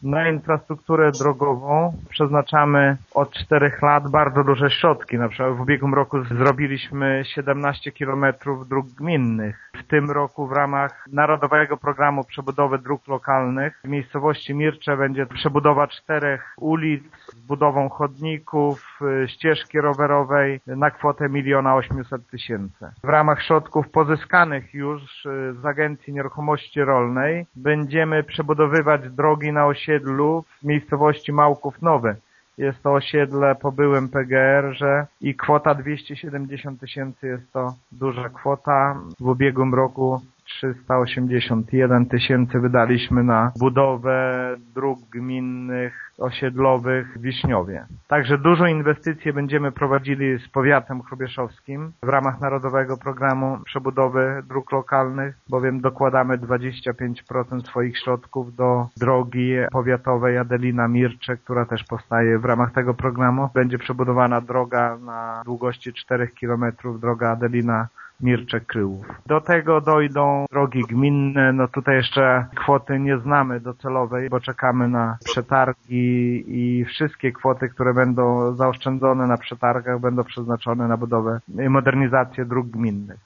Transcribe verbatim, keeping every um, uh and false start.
Na infrastrukturę drogową przeznaczamy od czterech lat bardzo duże środki. Na przykład w ubiegłym roku zrobiliśmy siedemnaście kilometrów dróg gminnych. W tym roku w ramach Narodowego Programu Przebudowy Dróg Lokalnych w miejscowości Mircze będzie przebudowa czterech ulic z budową chodników, ścieżki rowerowej na kwotę miliona osiemset tysięcy. W ramach środków pozyskanych już z Agencji Nieruchomości Rolnej będziemy przebudowywać drogi na osiedlu w miejscowości Małków Nowy. Jest to osiedle po byłym P G R-ze i kwota dwieście siedemdziesiąt tysięcy jest to duża kwota. W ubiegłym roku trzysta osiemdziesiąt jeden tysięcy wydaliśmy na budowę dróg gminnych, osiedlowych w Wiśniowie. Także dużo inwestycji będziemy prowadzili z powiatem chrubieszowskim w ramach Narodowego Programu Przebudowy Dróg Lokalnych, bowiem dokładamy dwadzieścia pięć procent swoich środków do drogi powiatowej Adelina-Mircze, która też powstaje w ramach tego programu. Będzie przebudowana droga na długości czterech kilometrów, droga Adelina Mircze-Kryłów. Do tego dojdą drogi gminne, no tutaj jeszcze kwoty nie znamy docelowej, bo czekamy na przetargi i wszystkie kwoty, które będą zaoszczędzone na przetargach, będą przeznaczone na budowę i modernizację dróg gminnych.